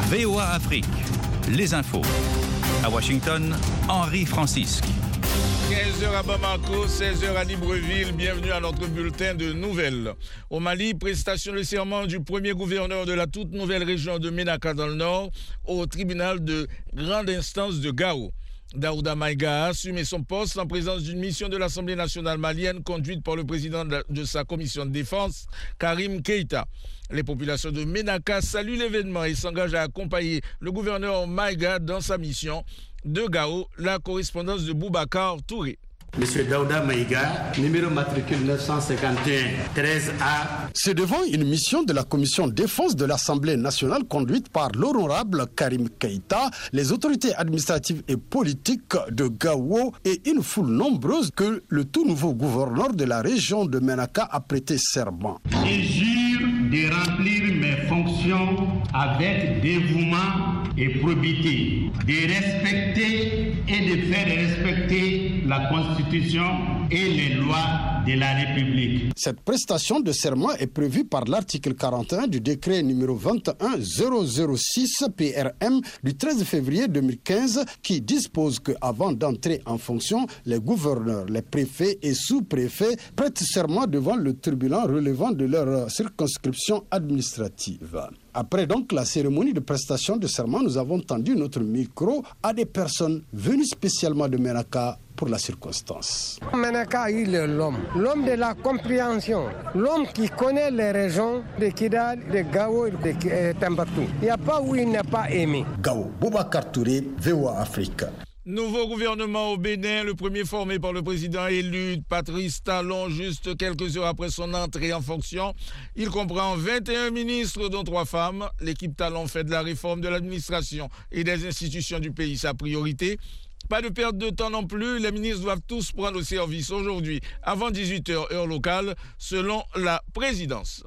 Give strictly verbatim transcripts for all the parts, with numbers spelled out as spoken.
V O A Afrique, les infos. À Washington, Henri Francisque. quinze heures à Bamako, seize heures à Libreville. Bienvenue à notre bulletin de nouvelles. Au Mali, prestation de serment du premier gouverneur de la toute nouvelle région de Ménaka dans le nord au tribunal de grande instance de Gao. Daouda Maïga a assumé son poste en présence d'une mission de l'Assemblée nationale malienne conduite par le président de, la, de sa commission de défense, Karim Keïta. Les populations de Ménaka saluent l'événement et s'engagent à accompagner le gouverneur Maïga dans sa mission. De Gao, la correspondance de Boubacar Touré. Monsieur Daouda Maïga, numéro matricule neuf cent cinquante et un treize A. C'est devant une mission de la commission défense de l'Assemblée nationale conduite par l'honorable Karim Keïta, les autorités administratives et politiques de Gao et une foule nombreuse que le tout nouveau gouverneur de la région de Ménaka a prêté serment. Je jure de remplir mes fonctions avec dévouement et probité, de respecter et de faire respecter la Constitution et les lois de la République. Cette prestation de serment est prévue par l'article quarante et un du décret numéro vingt et un zéro zéro six P R M du treize février deux mille quinze qui dispose qu'avant d'entrer en fonction, les gouverneurs, les préfets et sous-préfets prêtent serment devant le tribunal relevant de leur circonscription administrative. Après donc la cérémonie de prestation de serment, nous avons tendu notre micro à des personnes venues spécialement de Ménaka pour la circonstance. Ménaka, il est l'homme, l'homme de la compréhension, l'homme qui connaît les régions de Kidal, de Gao et de Tambactou. Il n'y a pas où il n'est pas aimé. Gao, Boubacar Touré, V O A Afrique. Nouveau gouvernement au Bénin, le premier formé par le président élu Patrice Talon juste quelques heures après son entrée en fonction. Il comprend vingt et un ministres dont trois femmes. L'équipe Talon fait de la réforme de l'administration et des institutions du pays sa priorité. Pas de perte de temps non plus, les ministres doivent tous prendre au service aujourd'hui avant dix-huit heures heure locale selon la présidence.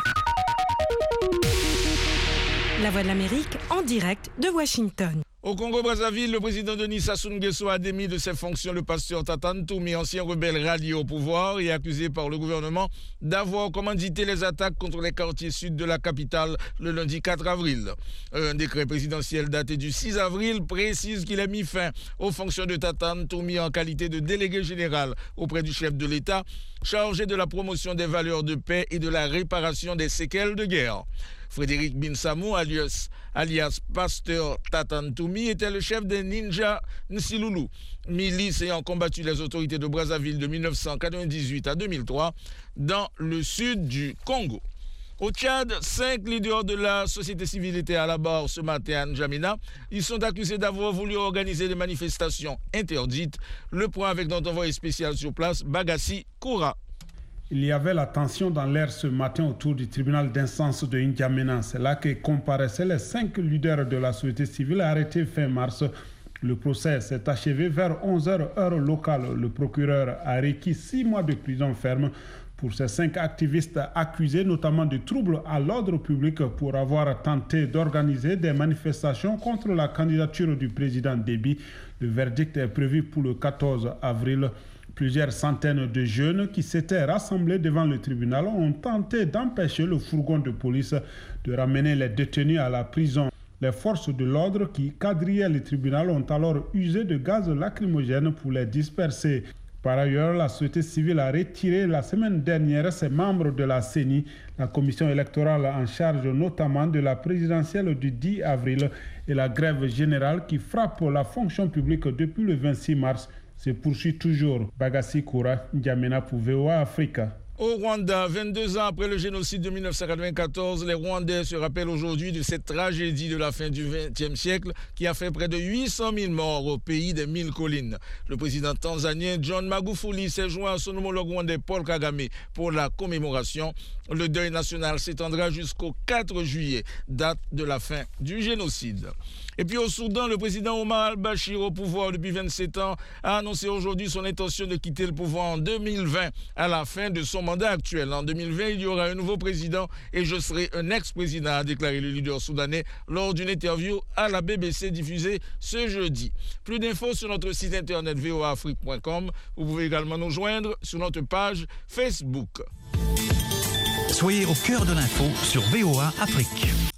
La Voix de l'Amérique en direct de Washington. Au Congo-Brazzaville, le président Denis Sassou Nguesso a démis de ses fonctions le pasteur Tatan Toumi, ancien rebelle rallié au pouvoir et accusé par le gouvernement d'avoir commandité les attaques contre les quartiers sud de la capitale le lundi quatre avril. Un décret présidentiel daté du six avril précise qu'il a mis fin aux fonctions de Tatan Toumi en qualité de délégué général auprès du chef de l'État, chargé de la promotion des valeurs de paix et de la réparation des séquelles de guerre. Frédéric Binsamou, alias, alias Pasteur Tatan Toumi, était le chef des Ninja Nsiloulou, milice ayant combattu les autorités de Brazzaville de mille neuf cent quatre-vingt-dix-huit à deux mille trois dans le sud du Congo. Au Tchad, cinq leaders de la société civile étaient à la barre ce matin à N'Djamena. Ils sont accusés d'avoir voulu organiser des manifestations interdites. Le point avec notre envoyé spécial sur place, Bagassi Koura. Il y avait la tension dans l'air ce matin autour du tribunal d'instance de N'Djamena. C'est là que comparaissaient les cinq leaders de la société civile arrêtés fin mars. Le procès s'est achevé vers onze heures heure locale. Le procureur a requis six mois de prison ferme pour ces cinq activistes accusés notamment de troubles à l'ordre public pour avoir tenté d'organiser des manifestations contre la candidature du président Déby. Le verdict est prévu pour le quatorze avril. Plusieurs centaines de jeunes qui s'étaient rassemblés devant le tribunal ont tenté d'empêcher le fourgon de police de ramener les détenus à la prison. Les forces de l'ordre qui quadrillaient le tribunal ont alors usé de gaz lacrymogène pour les disperser. Par ailleurs, la société civile a retiré la semaine dernière ses membres de la C E N I, la commission électorale en charge notamment de la présidentielle du dix avril, et la grève générale qui frappe la fonction publique depuis le vingt-six mars se poursuit toujours. Bagassi Koura, N'Djamena pour V O A Africa. Au Rwanda, vingt-deux ans après le génocide de mille neuf cent quatre-vingt-quatorze, les Rwandais se rappellent aujourd'hui de cette tragédie de la fin du vingtième siècle qui a fait près de huit cent mille morts au pays des mille collines. Le président tanzanien John Magufuli s'est joint à son homologue rwandais Paul Kagame pour la commémoration. Le deuil national s'étendra jusqu'au quatre juillet, date de la fin du génocide. Et puis au Soudan, le président Omar al-Bashir, au pouvoir depuis vingt-sept ans, a annoncé aujourd'hui son intention de quitter le pouvoir en deux mille vingt à la fin de son mandat actuel. En deux mille vingt, il y aura un nouveau président et je serai un ex-président, a déclaré le leader soudanais lors d'une interview à la B B C diffusée ce jeudi. Plus d'infos sur notre site internet v o a afrique point com. Vous pouvez également nous joindre sur notre page Facebook. Soyez au cœur de l'info sur V O A Afrique.